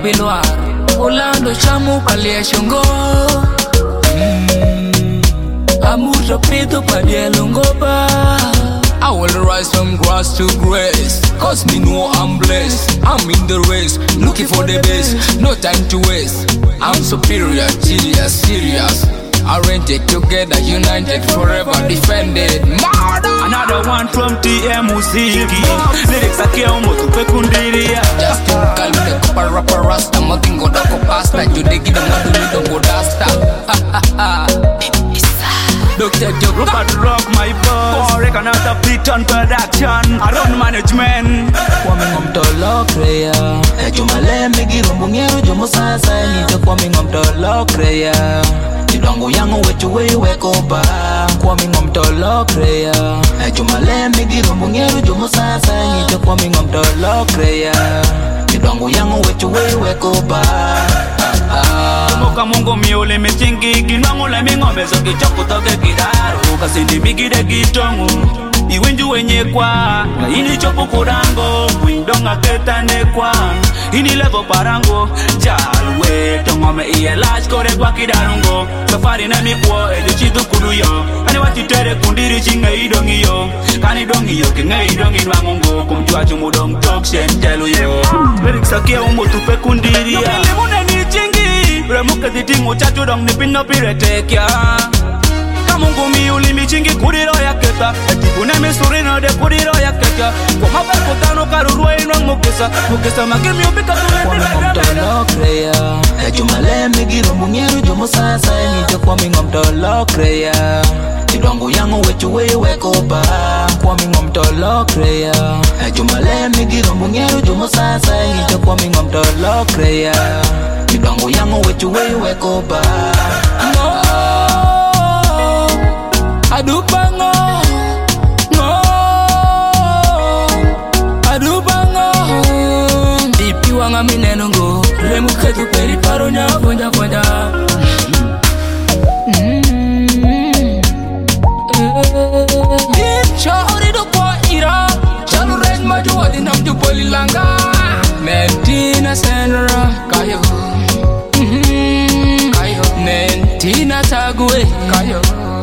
pilwar Ulando chamu palie shongo Amuto pito padie lungoba I will rise from grass to grace Cause me know I'm blessed I'm in the race, looking for the best No time to waste I'm superior, genius, serious Oriented together, united, forever defended Murder! Another one from TM Musiki Lyrics ake umotu pekundiria Just to call me the copper rapper rasta Magingo dako pasta Judegi the maduni dongo dasta Dr. Joe Rupert Rock my boss Korek another beat on production Around management Kwame ngomtolo kreya Ejumale migiro mbungero jumo sasa Nito kwame ngomtolo kreya Chidongo yangu wetu weko ba Kwame ngomtolo kreya Ejumale migiro mbungero jumo sasa Nito kwame ngomtolo kreya Chidongo yangu wetu weko ba Moka mungo miole mechingi Kinwangu le mingombe zoki choko toke kidaru Kasindi migide kitongu Iwenju wenye kwa Ini chopo kurango Windonga ketane kwa Ini levo parango Jalwe Tongome iye lash kore kwa kidarungo Safari na mikwo Ejo chitu kudu yo Ani wachitere kundiri chinga idongi yo Kani dongi yo Kinga idongi nwangungo Kumchua chumudong tok shentelu yo Lyrics akia umbo tupe kundiri ya Nokilimune ni chingi Remuke zitingu chachu dong nipino piretekya Kamungu miuli michingi kuriro ya keta Etipune misurino de kuriro ya keta Kwa mapakutano karurua ino mukisa Mukisa makimi upika Kwame ngomtolo kreya Ejumale migiro mbungero jumo sasa Nito kwame ngomtolo kreya Chidongo yangu wetu weko ba Kwame ngomtolo kreya Ejumale migiro mbungero jumo sasa Nito kwame ngomtolo kreya Chidongo yangu wetu weko ba Adubango Adubango Dipi wanga minenungo Remuke tu peri paro nya fonja fonja Chori do kwa ira Chalu red maju wadi namju poli langa Mentina senra Kayo Kayo Mentina tagwe Kayo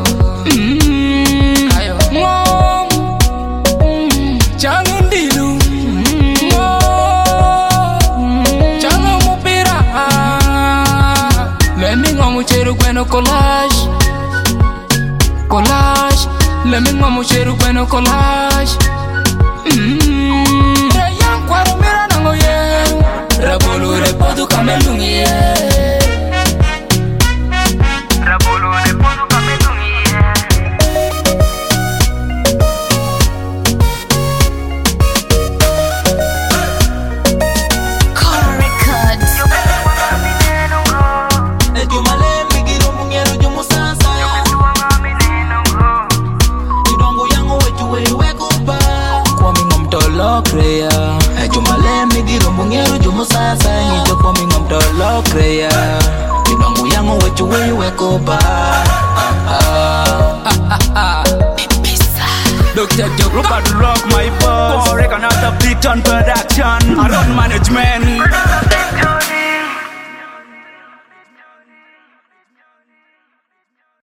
Kayo Ngom Jangan dilu Jangan mupira Lemi ngomu cheru kweno collage Collage Lemi ngomu cheru kweno collage Rayang kwaro mira nango ye Rabolu repodu kamelungi ye Kreya Ejumale migiro mbungero jumo sasa Nito kwame ngomtolo kreya Chidongo yangu wetu weko ba Dr. Joe Rupert Rock my boss Korek another beat on production Around management